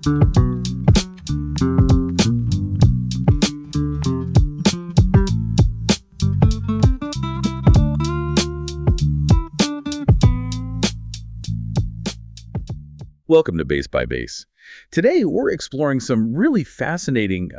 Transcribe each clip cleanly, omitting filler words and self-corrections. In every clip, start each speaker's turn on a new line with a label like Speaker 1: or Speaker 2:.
Speaker 1: Welcome to Base by Base. Today, we're exploring some really fascinating,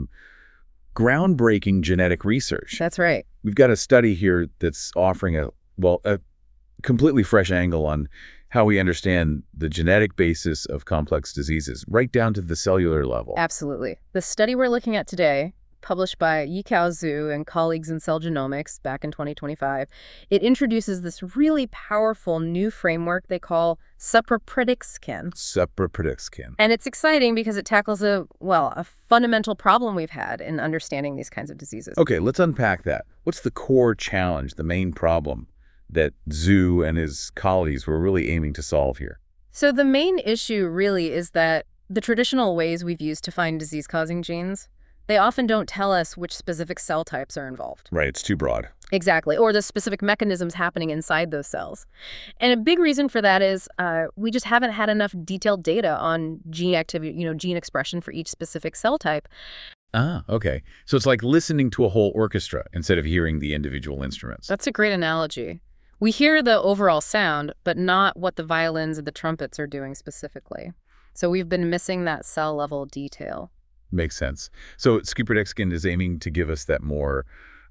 Speaker 1: groundbreaking genetic research.
Speaker 2: That's right.
Speaker 1: We've got a study here that's offering a completely fresh angle on how we understand the genetic basis of complex diseases, right down to the cellular level.
Speaker 2: Absolutely. The study we're looking at today, published by Yikao Zhu and colleagues in Cell Genomics back in 2025, it introduces this really powerful new framework they call SupraPredictScan.
Speaker 1: SupraPredictScan.
Speaker 2: And it's exciting because it tackles a fundamental problem we've had in understanding these kinds of diseases.
Speaker 1: Okay, let's unpack that. What's the core challenge, the main problem that Zhu and his colleagues were really aiming to solve here?
Speaker 2: So the main issue really is that the traditional ways we've used to find disease-causing genes, they often don't tell us which specific cell types are involved.
Speaker 1: Right, it's too broad.
Speaker 2: Exactly, or the specific mechanisms happening inside those cells. And a big reason for that is we just haven't had enough detailed data on gene activity, gene expression for each specific cell type.
Speaker 1: Ah, okay. So it's like listening to a whole orchestra instead of hearing the individual instruments.
Speaker 2: That's a great analogy. We hear the overall sound, but not what the violins and the trumpets are doing specifically. So we've been missing that cell-level detail.
Speaker 1: Makes sense. So SupraPredictScan is aiming to give us that more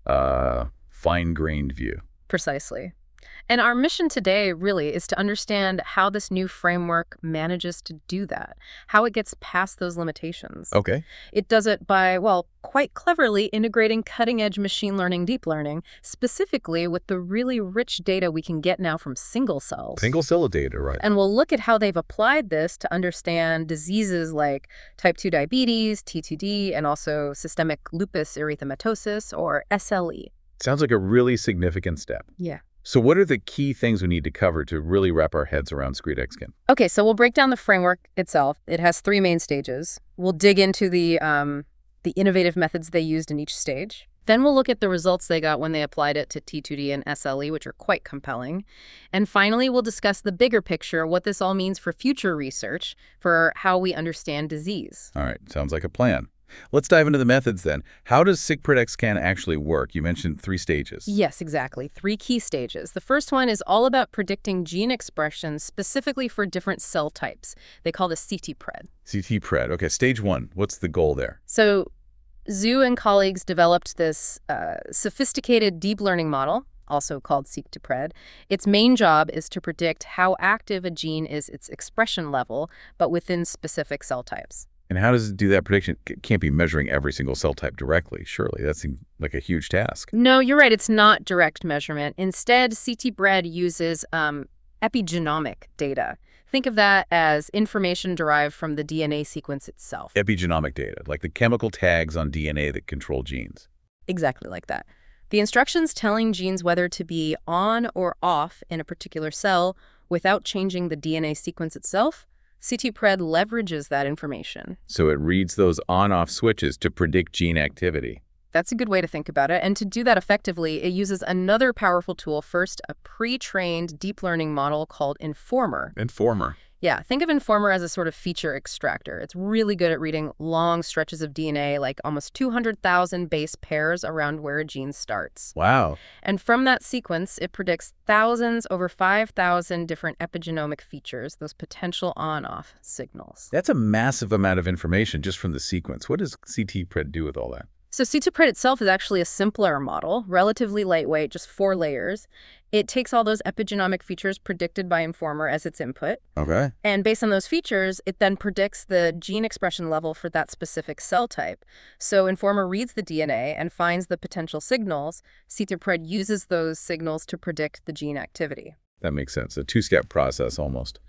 Speaker 1: fine-grained view.
Speaker 2: Precisely. And our mission today really is to understand how this new framework manages to do that, how it gets past those limitations.
Speaker 1: Okay.
Speaker 2: It does it by, quite cleverly integrating cutting-edge machine learning, deep learning, specifically with the really rich data we can get now from single cells.
Speaker 1: Single cell data, right.
Speaker 2: And we'll look at how they've applied this to understand diseases like type 2 diabetes, T2D, and also systemic lupus erythematosus, or SLE.
Speaker 1: Sounds like a really significant step.
Speaker 2: Yeah.
Speaker 1: So what are the key things we need to cover to really wrap our heads around SupraPredictScan?
Speaker 2: Okay, so we'll break down the framework itself. It has 3 main stages. We'll dig into the innovative methods they used in each stage. Then we'll look at the results they got when they applied it to T2D and SLE, which are quite compelling. And finally, we'll discuss the bigger picture, what this all means for future research, for how we understand disease.
Speaker 1: All right, sounds like a plan. Let's dive into the methods then. How does SupraPredictScan actually work? You mentioned 3 stages.
Speaker 2: Yes, exactly. 3 key stages. The first one is all about predicting gene expression specifically for different cell types. They call this CT-Pred.
Speaker 1: CT-Pred. Okay, stage 1. What's the goal there?
Speaker 2: So Zhu and colleagues developed this sophisticated deep learning model, also called CT-Pred. Its main job is to predict how active a gene is, its expression level, but within specific cell types.
Speaker 1: And how does it do that prediction? It can't be measuring every single cell type directly, surely. That seems like a huge task.
Speaker 2: No, you're right. It's not direct measurement. Instead, CT-Pred uses epigenomic data. Think of that as information derived from the DNA sequence itself.
Speaker 1: Epigenomic data, like the chemical tags on DNA that control genes.
Speaker 2: Exactly like that. The instructions telling genes whether to be on or off in a particular cell without changing the DNA sequence itself, CT-Pred leverages that information.
Speaker 1: So it reads those on-off switches to predict gene activity.
Speaker 2: That's a good way to think about it. And to do that effectively, it uses another powerful tool. First, a pre-trained deep learning model called Informer.
Speaker 1: Informer.
Speaker 2: Yeah, think of Informer as a sort of feature extractor. It's really good at reading long stretches of DNA, like almost 200,000 base pairs around where a gene starts.
Speaker 1: Wow.
Speaker 2: And from that sequence, it predicts thousands, over 5,000 different epigenomic features, those potential on-off signals.
Speaker 1: That's a massive amount of information just from the sequence. What does CT-Pred do with all that?
Speaker 2: So CT-Pred itself is actually a simpler model, relatively lightweight, just 4 layers. It takes all those epigenomic features predicted by Informer as its input.
Speaker 1: Okay.
Speaker 2: And based on those features, it then predicts the gene expression level for that specific cell type. So Informer reads the DNA and finds the potential signals. CT-Pred uses those signals to predict the gene activity.
Speaker 1: That makes sense. A 2-step process almost.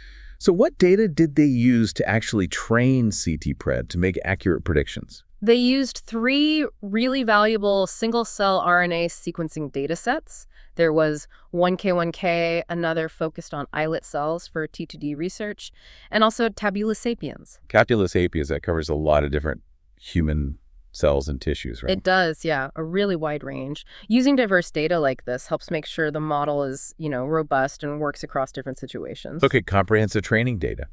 Speaker 1: So what data did they use to actually train CT-Pred to make accurate predictions?
Speaker 2: They used 3 really valuable single-cell RNA sequencing data sets. There was 1K1K, another focused on islet cells for T2D research, and also Tabula sapiens.
Speaker 1: Tabula sapiens, that covers a lot of different human cells and tissues, right?
Speaker 2: It does, yeah, a really wide range. Using diverse data like this helps make sure the model is, robust and works across different situations.
Speaker 1: Okay, comprehensive training data.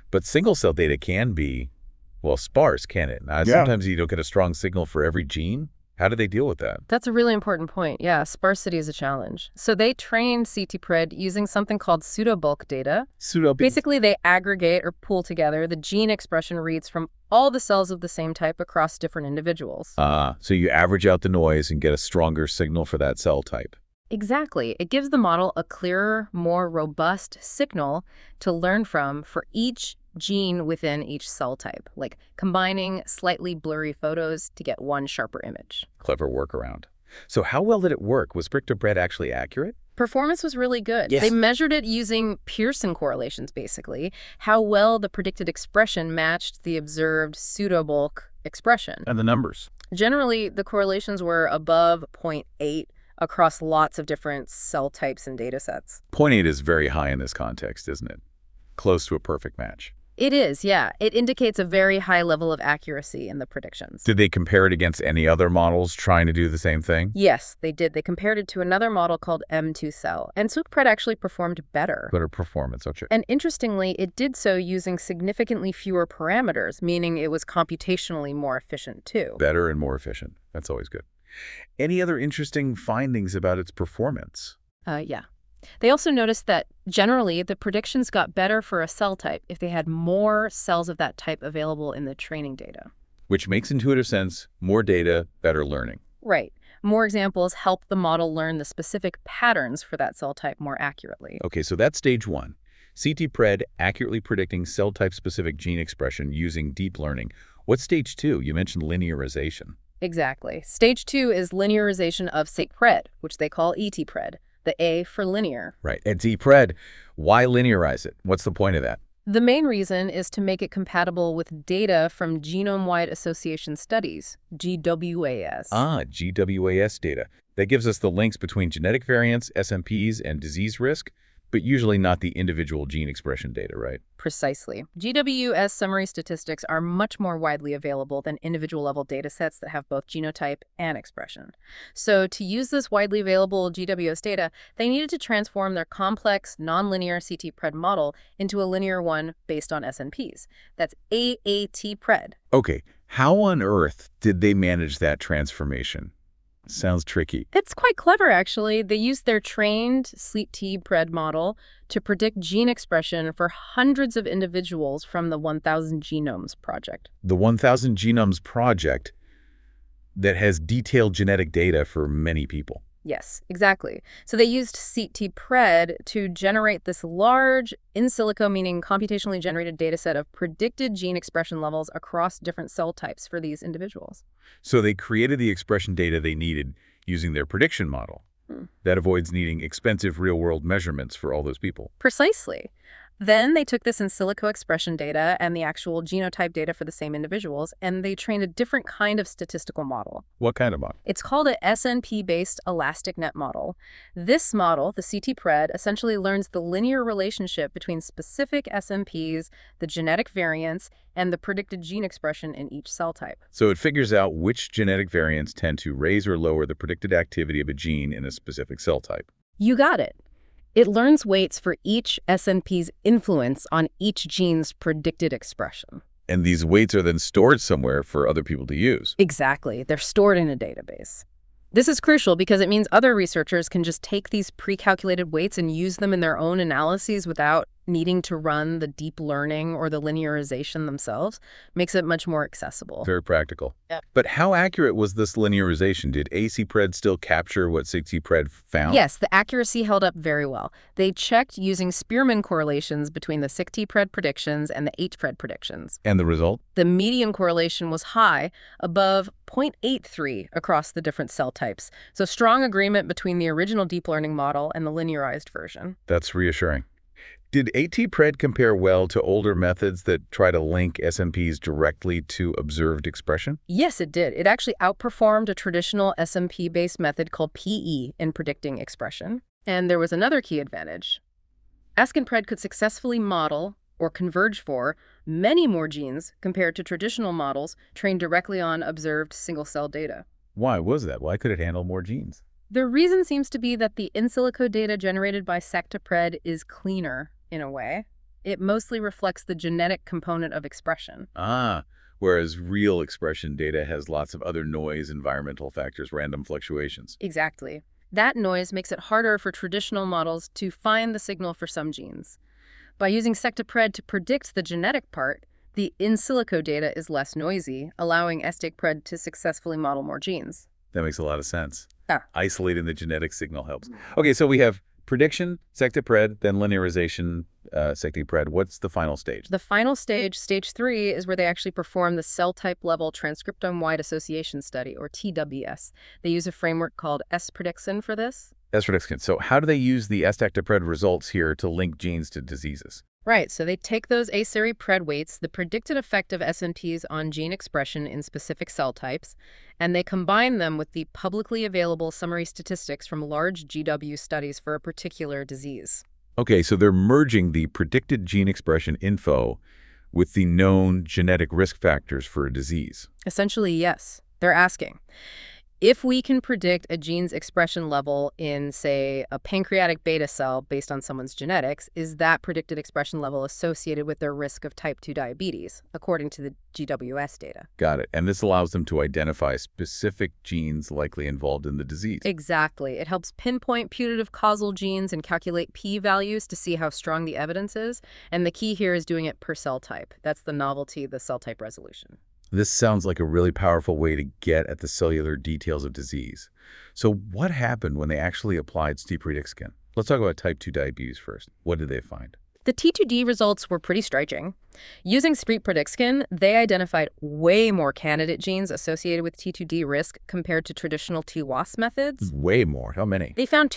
Speaker 1: But single-cell data can be, well, sparse, can it? Sometimes you don't get a strong signal for every gene. How do they deal with that?
Speaker 2: That's a really important point. Yeah, sparsity is a challenge. So they trained CTPRED using something called pseudobulk data. Basically, they aggregate or pool together the gene expression reads from all the cells of the same type across different individuals.
Speaker 1: So you average out the noise and get a stronger signal for that cell type.
Speaker 2: Exactly. It gives the model a clearer, more robust signal to learn from for each gene within each cell type, like combining slightly blurry photos to get one sharper image.
Speaker 1: Clever workaround. So how well did it work? Was PredictIPRED actually accurate?
Speaker 2: Performance was really good.
Speaker 1: Yes.
Speaker 2: They measured it using Pearson correlations, basically, how well the predicted expression matched the observed pseudobulk expression.
Speaker 1: And the numbers?
Speaker 2: Generally, the correlations were above 0.8 across lots of different cell types and data sets.
Speaker 1: 0.8 is very high in this context, isn't it? Close to a perfect match.
Speaker 2: It is, yeah. It indicates a very high level of accuracy in the predictions.
Speaker 1: Did they compare it against any other models trying to do the same thing?
Speaker 2: Yes, they did. They compared it to another model called M2Cell, and SUCPRED actually performed better.
Speaker 1: Better performance, okay.
Speaker 2: And interestingly, it did so using significantly fewer parameters, meaning it was computationally more efficient too.
Speaker 1: Better and more efficient. That's always good. Any other interesting findings about its performance?
Speaker 2: Yeah. They also noticed that generally the predictions got better for a cell type if they had more cells of that type available in the training data.
Speaker 1: Which makes intuitive sense. More data, better learning.
Speaker 2: Right. More examples help the model learn the specific patterns for that cell type more accurately.
Speaker 1: Okay, so that's stage one. CTPRED accurately predicting cell type-specific gene expression using deep learning. What's stage two? You mentioned linearization.
Speaker 2: Exactly. Stage 2 is linearization of SATPRED, which they call ETPRED, the A for linear.
Speaker 1: Right. At ETPRED, why linearize it? What's the point of that?
Speaker 2: The main reason is to make it compatible with data from Genome-Wide Association Studies, GWAS.
Speaker 1: GWAS data. That gives us the links between genetic variants, SNPs, and disease risk, but usually not the individual gene expression data, right?
Speaker 2: Precisely. GWS summary statistics are much more widely available than individual-level data sets that have both genotype and expression. So to use this widely available GWS data, they needed to transform their complex, nonlinear CTPRED model into a linear one based on SNPs. That's AATPRED.
Speaker 1: Okay, how on earth did they manage that transformation? Sounds tricky.
Speaker 2: It's quite clever, actually. They used their trained SLEET-T-PRED model to predict gene expression for hundreds of individuals from the 1000 Genomes Project.
Speaker 1: The 1000 Genomes Project that has detailed genetic data for many people.
Speaker 2: Yes, exactly. So they used SLEET-T-PRED to generate this large in silico, meaning computationally generated data set of predicted gene expression levels across different cell types for these individuals.
Speaker 1: So they created the expression data they needed using their prediction model. That avoids needing expensive real-world measurements for all those people.
Speaker 2: Precisely. Then they took this in silico expression data and the actual genotype data for the same individuals, and they trained a different kind of statistical model.
Speaker 1: What kind of model?
Speaker 2: It's called an SNP-based elastic net model. This model, the CTPRED, essentially learns the linear relationship between specific SNPs, the genetic variants, and the predicted gene expression in each cell type.
Speaker 1: So it figures out which genetic variants tend to raise or lower the predicted activity of a gene in a specific cell type.
Speaker 2: You got it. It learns weights for each SNP's influence on each gene's predicted expression.
Speaker 1: And these weights are then stored somewhere for other people to use.
Speaker 2: Exactly. They're stored in a database. This is crucial because it means other researchers can just take these pre-calculated weights and use them in their own analyses without needing to run the deep learning or the linearization themselves. Makes it much more accessible.
Speaker 1: Very practical.
Speaker 2: Yeah.
Speaker 1: But how accurate was this linearization? Did ACPRED still capture what SIGTPRED found?
Speaker 2: Yes, the accuracy held up very well. They checked using Spearman correlations between the SIGTPRED predictions and the HPRED predictions.
Speaker 1: And the result?
Speaker 2: The median correlation was high, above 0.83 across the different cell types. So strong agreement between the original deep learning model and the linearized version.
Speaker 1: That's reassuring. Did ATPRED compare well to older methods that try to link SNPs directly to observed expression?
Speaker 2: Yes, it did. It actually outperformed a traditional SNP-based method called PE in predicting expression. And there was another key advantage. AskandPRED could successfully model or converge for many more genes compared to traditional models trained directly on observed single-cell data.
Speaker 1: Why was that? Why could it handle more genes?
Speaker 2: The reason seems to be that the in silico data generated by SACTPRED is cleaner in a way. It mostly reflects the genetic component of expression.
Speaker 1: Ah, whereas real expression data has lots of other noise, environmental factors, random fluctuations.
Speaker 2: Exactly. That noise makes it harder for traditional models to find the signal for some genes. By using sectopred to predict the genetic part, the in silico data is less noisy, allowing STAKEpred to successfully model more genes.
Speaker 1: That makes a lot of sense.
Speaker 2: Ah.
Speaker 1: Isolating the genetic signal helps. Okay, so we have prediction, sectopred, then linearization, sectopred. What's the final stage?
Speaker 2: The final stage, stage 3, is where they actually perform the cell type level transcriptome-wide association study, or TWS. They use a framework called SPredictIn for this.
Speaker 1: S-prediction. So how do they use the sectopred results here to link genes to diseases?
Speaker 2: Right, so they take those A-series pred weights, the predicted effect of SNPs on gene expression in specific cell types, and they combine them with the publicly available summary statistics from large GW studies for a particular disease.
Speaker 1: Okay, so they're merging the predicted gene expression info with the known genetic risk factors for a disease.
Speaker 2: Essentially, yes. They're asking, if we can predict a gene's expression level in, say, a pancreatic beta cell based on someone's genetics, is that predicted expression level associated with their risk of type 2 diabetes, according to the GWS data?
Speaker 1: Got it. And this allows them to identify specific genes likely involved in the disease.
Speaker 2: Exactly. It helps pinpoint putative causal genes and calculate p-values to see how strong the evidence is. And the key here is doing it per cell type. That's the novelty, the cell type resolution.
Speaker 1: This sounds like a really powerful way to get at the cellular details of disease. So what happened when they actually applied STPredictScan? Let's talk about type 2 diabetes first. What did they find?
Speaker 2: The T2D results were pretty striking. Using SPredictScan, they identified way more candidate genes associated with T2D risk compared to traditional TWAS methods.
Speaker 1: Way more. How many?
Speaker 2: They found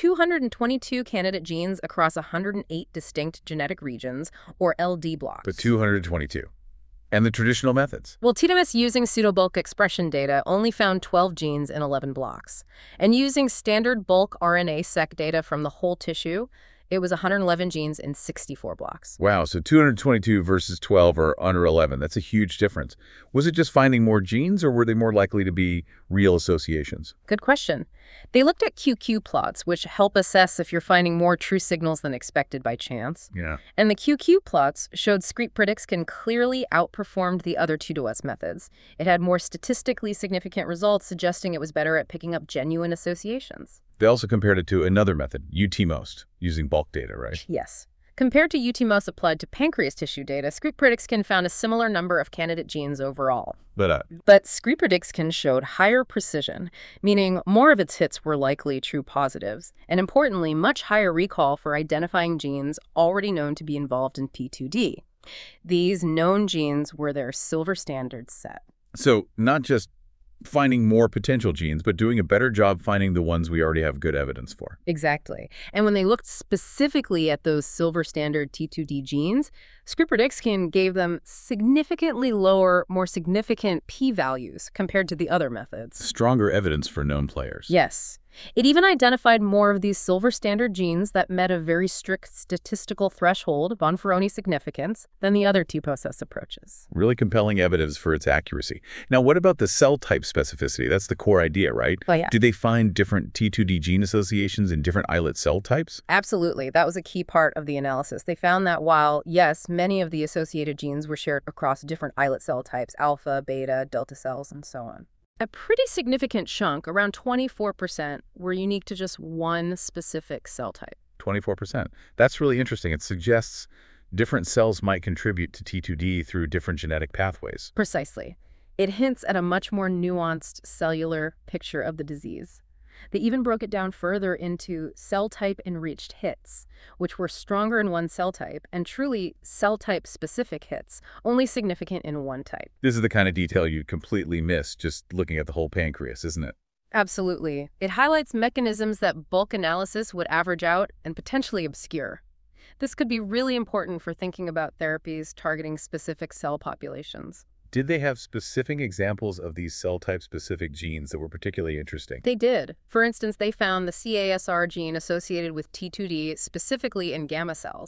Speaker 2: 222 candidate genes across 108 distinct genetic regions, or LD blocks.
Speaker 1: But 222. And the traditional methods?
Speaker 2: Well, TWS using pseudobulk expression data only found 12 genes in 11 blocks. And using standard bulk RNA-seq data from the whole tissue, it was 111 genes in 64 blocks.
Speaker 1: Wow, so 222 versus 12 or under 11. That's a huge difference. Was it just finding more genes, or were they more likely to be real associations?
Speaker 2: Good question. They looked at QQ plots, which help assess if you're finding more true signals than expected by chance.
Speaker 1: Yeah.
Speaker 2: And the QQ plots showed STPredictScan clearly outperformed the other 2-to-S methods. It had more statistically significant results, suggesting it was better at picking up genuine associations.
Speaker 1: They also compared it to another method, UTMost, using bulk data, right?
Speaker 2: Yes. Compared to UTMost applied to pancreas tissue data, STPredictScan found a similar number of candidate genes overall.
Speaker 1: But
Speaker 2: STPredictScan showed higher precision, meaning more of its hits were likely true positives, and importantly, much higher recall for identifying genes already known to be involved in P2D. These known genes were their silver standard set.
Speaker 1: So not just finding more potential genes, but doing a better job finding the ones we already have good evidence for.
Speaker 2: Exactly. And when they looked specifically at those silver standard T2D genes, STPredictScan gave them significantly lower, more significant p-values compared to the other methods.
Speaker 1: Stronger evidence for known players.
Speaker 2: Yes. It even identified more of these silver standard genes that met a very strict statistical threshold, Bonferroni significance, than the other TPOSS approaches.
Speaker 1: Really compelling evidence for its accuracy. Now, what about the cell type specificity? That's the core idea, right?
Speaker 2: Oh, yeah.
Speaker 1: Do they find different T2D gene associations in different islet cell types?
Speaker 2: Absolutely. That was a key part of the analysis. They found that while, yes, many of the associated genes were shared across different islet cell types, alpha, beta, delta cells, and so on, a pretty significant chunk, around 24%, were unique to just one specific cell type.
Speaker 1: 24%. That's really interesting. It suggests different cells might contribute to T2D through different genetic pathways.
Speaker 2: Precisely. It hints at a much more nuanced cellular picture of the disease. They even broke it down further into cell type enriched hits, which were stronger in one cell type and truly cell type specific hits, only significant in one type.
Speaker 1: This is the kind of detail you'd completely miss just looking at the whole pancreas, isn't it?
Speaker 2: Absolutely. It highlights mechanisms that bulk analysis would average out and potentially obscure. This could be really important for thinking about therapies targeting specific cell populations.
Speaker 1: Did they have specific examples of these cell type specific genes that were particularly interesting?
Speaker 2: They did. For instance, they found the CASR gene associated with T2D specifically in gamma cells.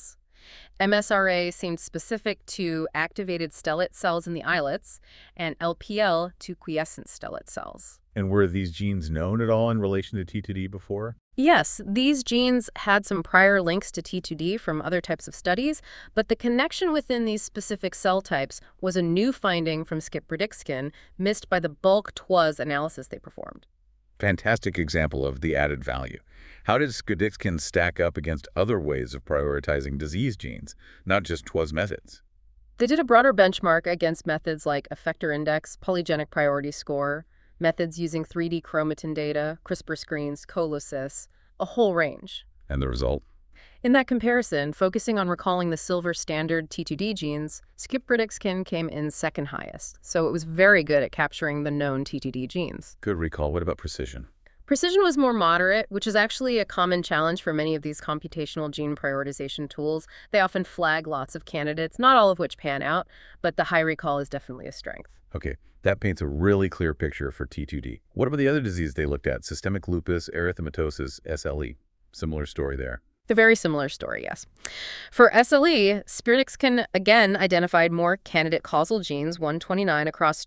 Speaker 2: MSRA seemed specific to activated stellate cells in the islets, and LPL to quiescent stellate cells.
Speaker 1: And were these genes known at all in relation to T2D before?
Speaker 2: Yes, these genes had some prior links to T2D from other types of studies, but the connection within these specific cell types was a new finding from Skip Brdykhin, missed by the bulk TWAS analysis they performed.
Speaker 1: Fantastic example of the added value. How did Brdykhin stack up against other ways of prioritizing disease genes, not just TWAS methods?
Speaker 2: They did a broader benchmark against methods like effector index, polygenic priority score, methods using 3D chromatin data, CRISPR screens, CoLoSys, a whole range.
Speaker 1: And the result?
Speaker 2: In that comparison, focusing on recalling the silver standard T2D genes, Skip Brdykhin came in second highest, so it was very good at capturing the known T2D genes.
Speaker 1: Good recall. What about precision?
Speaker 2: Precision was more moderate, which is actually a common challenge for many of these computational gene prioritization tools. They often flag lots of candidates, not all of which pan out, but the high recall is definitely a strength.
Speaker 1: Okay, that paints a really clear picture for T2D. What about the other disease they looked at? Systemic lupus, erythematosus, SLE. Similar story there.
Speaker 2: A very similar story, yes. For SLE, Brdykhin again identified more candidate causal genes, 129, across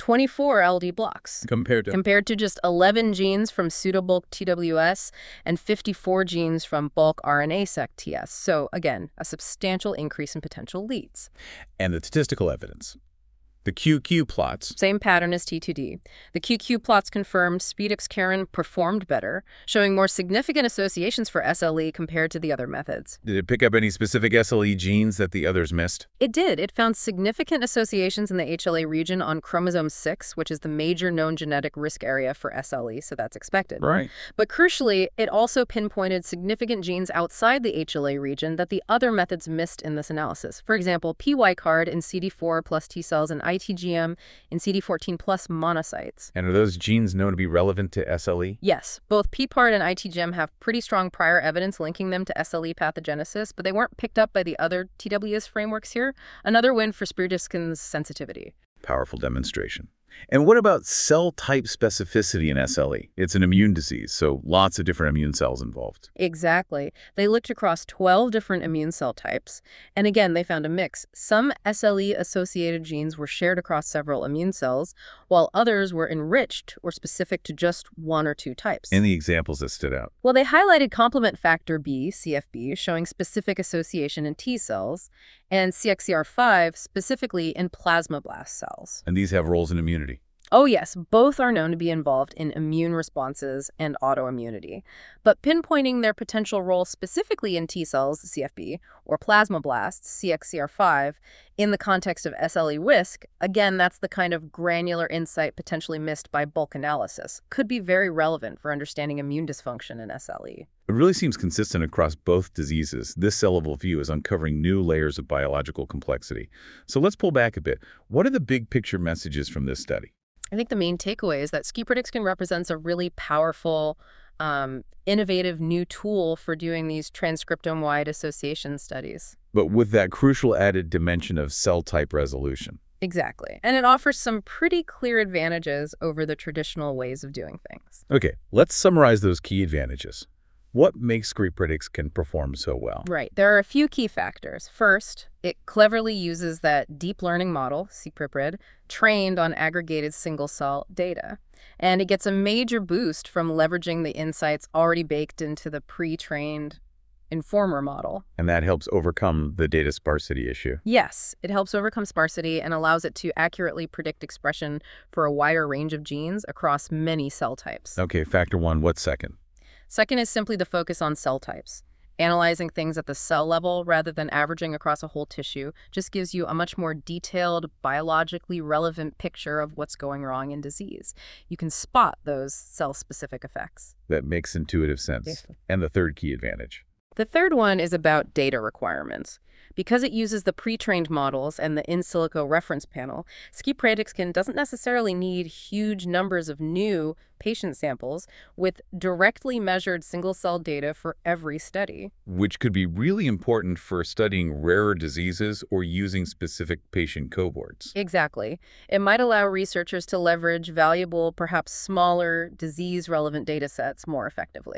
Speaker 2: 24 LD blocks.
Speaker 1: Compared
Speaker 2: to just 11 genes from pseudobulk TWS and 54 genes from bulk RNA-seq TS. So again, a substantial increase in potential leads.
Speaker 1: And the statistical evidence. The QQ plots.
Speaker 2: Same pattern as T2D. The QQ plots confirmed Brdykhin performed better, showing more significant associations for SLE compared to the other methods.
Speaker 1: Did it pick up any specific SLE genes that the others missed?
Speaker 2: It did. It found significant associations in the HLA region on chromosome 6, which is the major known genetic risk area for SLE, so that's expected.
Speaker 1: Right.
Speaker 2: But crucially, it also pinpointed significant genes outside the HLA region that the other methods missed in this analysis. For example, PY-CARD in CD4 plus T cells and ITGM in CD14 plus monocytes.
Speaker 1: And are those genes known to be relevant to SLE?
Speaker 2: Yes, both PPARD and ITGM have pretty strong prior evidence linking them to SLE pathogenesis, but they weren't picked up by the other TWS frameworks here. Another win for Brdykhin's sensitivity.
Speaker 1: Powerful demonstration. And what about cell type specificity in SLE? It's an immune disease, so lots of different immune cells involved.
Speaker 2: Exactly. They looked across 12 different immune cell types. And again, they found a mix. Some SLE-associated genes were shared across several immune cells, while others were enriched or specific to just one or two types.
Speaker 1: Any examples that stood out?
Speaker 2: Well, they highlighted complement factor B, CFB, showing specific association in T cells, and CXCR5 specifically in plasmablast cells.
Speaker 1: And these have roles in immunity.
Speaker 2: Oh yes, both are known to be involved in immune responses and autoimmunity. But pinpointing their potential role specifically in T cells, CFB, or plasmablasts, CXCR5, in the context of SLE risk, again, that's the kind of granular insight potentially missed by bulk analysis. Could be very relevant for understanding immune dysfunction in SLE.
Speaker 1: It really seems consistent across both diseases. This cell-level view is uncovering new layers of biological complexity. So let's pull back a bit. What are the big picture messages from this study?
Speaker 2: I think the main takeaway is that Skip Brdykhin represents a really powerful, innovative new tool for doing these transcriptome-wide association studies.
Speaker 1: But with that crucial added dimension of cell type resolution.
Speaker 2: Exactly. And it offers some pretty clear advantages over the traditional ways of doing things.
Speaker 1: Okay, let's summarize those key advantages. What makes Skip Brdykhin perform so well?
Speaker 2: Right. There are a few key factors. First, it cleverly uses that deep learning model, CPRIPRID, trained on aggregated single-cell data. And it gets a major boost from leveraging the insights already baked into the pre-trained Informer model.
Speaker 1: And that helps overcome the data sparsity issue.
Speaker 2: Yes, it helps overcome sparsity and allows it to accurately predict expression for a wider range of genes across many cell types.
Speaker 1: Okay, factor one, what's second?
Speaker 2: Second is simply the focus on cell types. Analyzing things at the cell level rather than averaging across a whole tissue just gives you a much more detailed, biologically relevant picture of what's going wrong in disease. You can spot those cell-specific effects.
Speaker 1: That makes intuitive sense.
Speaker 2: Yes.
Speaker 1: And the third key advantage.
Speaker 2: The third one is about data requirements. Because it uses the pre-trained models and the in silico reference panel, Skip Brdykhin doesn't necessarily need huge numbers of new patient samples with directly measured single-cell data for every study.
Speaker 1: Which could be really important for studying rarer diseases or using specific patient cohorts.
Speaker 2: Exactly. It might allow researchers to leverage valuable, perhaps smaller, disease-relevant data sets more effectively.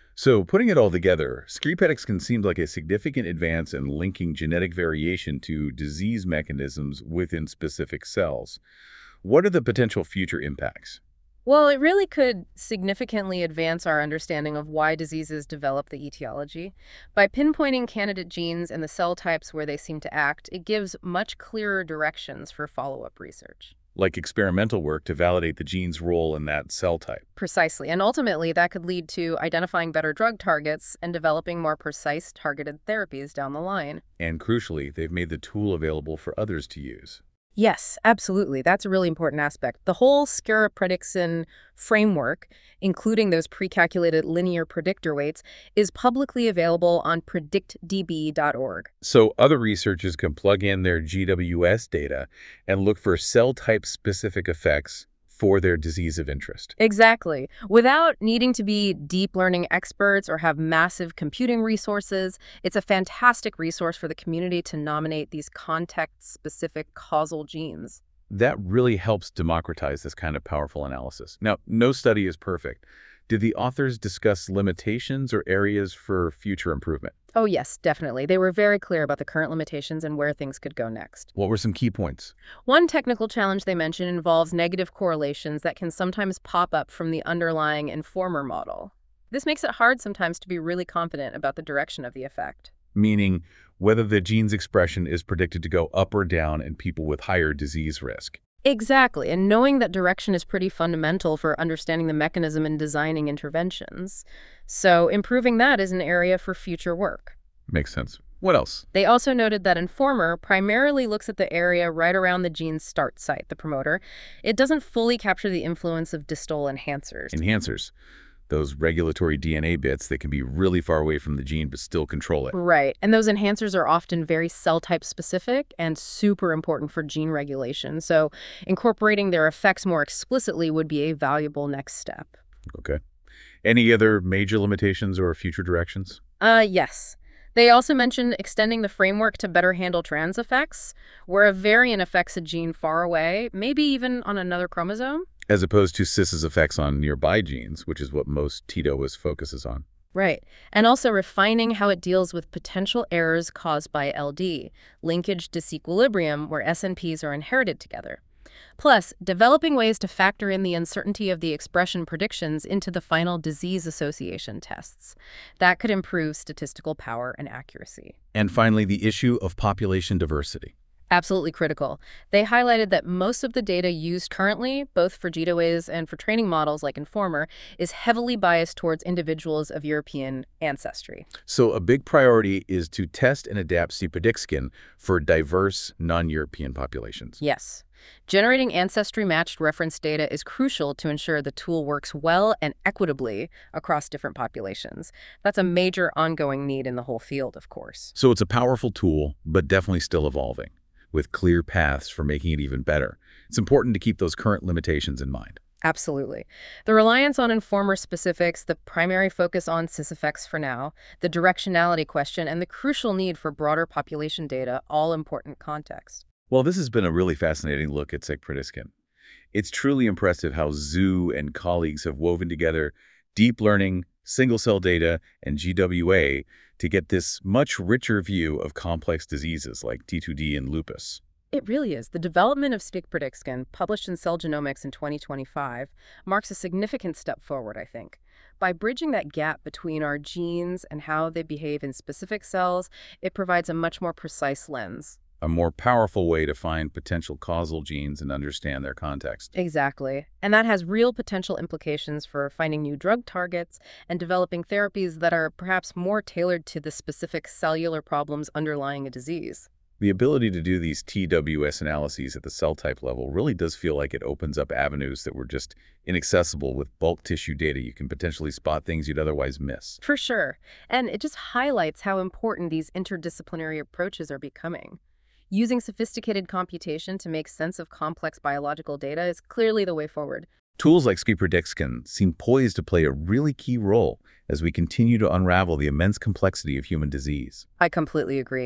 Speaker 1: So, putting it all together, Scripedics seemed like a significant advance in linking genetic variation to disease mechanisms within specific cells. What are the potential future impacts?
Speaker 2: Well, it really could significantly advance our understanding of why diseases develop the etiology. By pinpointing candidate genes and the cell types where they seem to act, it gives much clearer directions for follow-up research.
Speaker 1: Like experimental work to validate the gene's role in that cell type.
Speaker 2: Precisely. And ultimately, that could lead to identifying better drug targets and developing more precise targeted therapies down the line.
Speaker 1: And crucially, they've made the tool available for others to use.
Speaker 2: Yes, absolutely. That's a really important aspect. The whole Skara-Predixon framework, including those pre-calculated linear predictor weights, is publicly available on predictdb.org.
Speaker 1: So other researchers can plug in their GWS data and look for cell type specific effects for their disease of interest.
Speaker 2: Exactly. Without needing to be deep learning experts or have massive computing resources, it's a fantastic resource for the community to nominate these context-specific causal genes.
Speaker 1: That really helps democratize this kind of powerful analysis. Now, no study is perfect. Did the authors discuss limitations or areas for future improvement?
Speaker 2: Oh, yes, definitely. They were very clear about the current limitations and where things could go next.
Speaker 1: What were some key points?
Speaker 2: One technical challenge they mentioned involves negative correlations that can sometimes pop up from the underlying informer model. This makes it hard sometimes to be really confident about the direction of the effect.
Speaker 1: Meaning whether the gene's expression is predicted to go up or down in people with higher disease risk.
Speaker 2: Exactly, and knowing that direction is pretty fundamental for understanding the mechanism and designing interventions. So improving that is an area for future work.
Speaker 1: Makes sense. What else?
Speaker 2: They also noted that Informer primarily looks at the area right around the gene's start site, the promoter. It doesn't fully capture the influence of distal enhancers.
Speaker 1: Enhancers. Those regulatory DNA bits that can be really far away from the gene but still control it.
Speaker 2: Right, and those enhancers are often very cell type specific and super important for gene regulation. So incorporating their effects more explicitly would be a valuable next step.
Speaker 1: Okay. Any other major limitations or future directions?
Speaker 2: Yes. They also mentioned extending the framework to better handle trans effects, where a variant affects a gene far away, maybe even on another chromosome.
Speaker 1: As opposed to cis's effects on nearby genes, which is what most TDOS focuses on.
Speaker 2: Right. And also refining how it deals with potential errors caused by LD, linkage disequilibrium, where SNPs are inherited together. Plus, developing ways to factor in the uncertainty of the expression predictions into the final disease association tests. That could improve statistical power and accuracy.
Speaker 1: And finally, the issue of population diversity.
Speaker 2: Absolutely critical. They highlighted that most of the data used currently, both for GWAs and for training models like Informer, is heavily biased towards individuals of European ancestry.
Speaker 1: So a big priority is to test and adapt Scripedics for diverse non-European populations.
Speaker 2: Yes. Generating ancestry-matched reference data is crucial to ensure the tool works well and equitably across different populations. That's a major ongoing need in the whole field, of course.
Speaker 1: So it's a powerful tool, but definitely still evolving, with clear paths for making it even better. It's important to keep those current limitations in mind.
Speaker 2: Absolutely. The reliance on informer specifics, the primary focus on cis effects for now, the directionality question, and the crucial need for broader population data, all important context.
Speaker 1: Well, this has been a really fascinating look at Scripedics. It's truly impressive how Zhu and colleagues have woven together deep learning, single-cell data, and GWA to get this much richer view of complex diseases like T2D and lupus.
Speaker 2: It really is. The development of Scripedics, published in Cell Genomics in 2025, marks a significant step forward, I think. By bridging that gap between our genes and how they behave in specific cells, it provides a much more precise lens.
Speaker 1: A more powerful way to find potential causal genes and understand their context.
Speaker 2: Exactly. And that has real potential implications for finding new drug targets and developing therapies that are perhaps more tailored to the specific cellular problems underlying a disease.
Speaker 1: The ability to do these TWS analyses at the cell type level really does feel like it opens up avenues that were just inaccessible with bulk tissue data. You can potentially spot things you'd otherwise miss.
Speaker 2: For sure. And it just highlights how important these interdisciplinary approaches are becoming. Using sophisticated computation to make sense of complex biological data is clearly the way forward.
Speaker 1: Tools like Scripedics seem poised to play a really key role as we continue to unravel the immense complexity of human disease.
Speaker 2: I completely agree.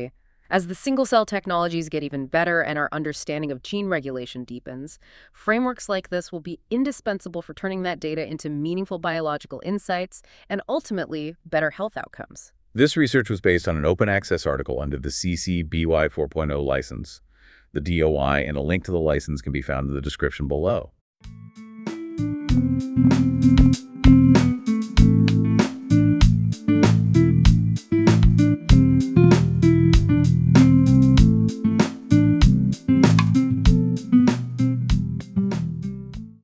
Speaker 2: As the single-cell technologies get even better and our understanding of gene regulation deepens, frameworks like this will be indispensable for turning that data into meaningful biological insights and ultimately better health outcomes.
Speaker 1: This research was based on an open access article under the CC BY 4.0 license. The DOI and a link to the license can be found in the description below.